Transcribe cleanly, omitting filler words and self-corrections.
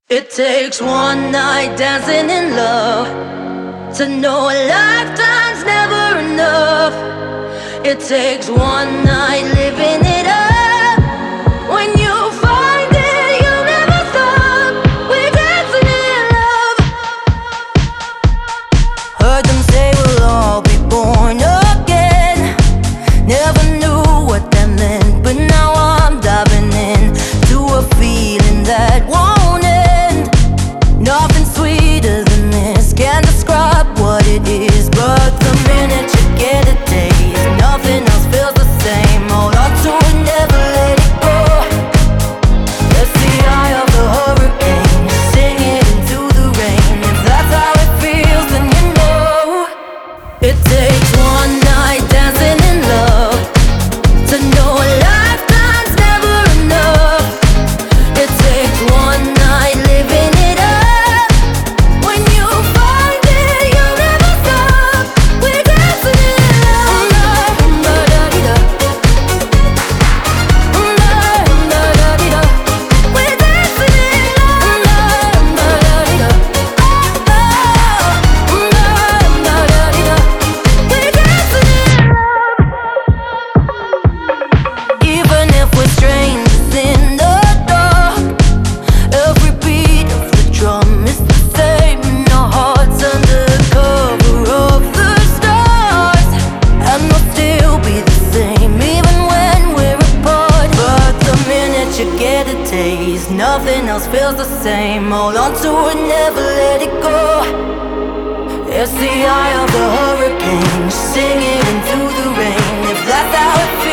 It takes one night dancing in love to know a lifetime's never enough. It takes one night living it up. When you find it, you'll never stop. We're dancing in love. Heard them say we'll all be born again. Never knew what that meant, but now I'm diving in to a feeling that won't end. Nothing sweeter than this, can't describe what it is, but the minute you get a taste, nothing else feels the same. Hold on to it, never let it go. It's the eye of the hurricane, sing it into the rain. If that's how it feels, then you know. It takes one night dancing in love to know a lifetime's never enough. It takes one night living it up. When you find it, you'll never stop. We're dancing in love. We're dancing in Even if we're strangers in the dark, every beat of the drum is the same in our hearts under cover of the stars. And we'll still be the same even when we're apart. But the minute you get a taste, nothing else feels the same. Hold on to it, never let it go. It's the eye of the hurricane, singing into the rain. If that's how it feels,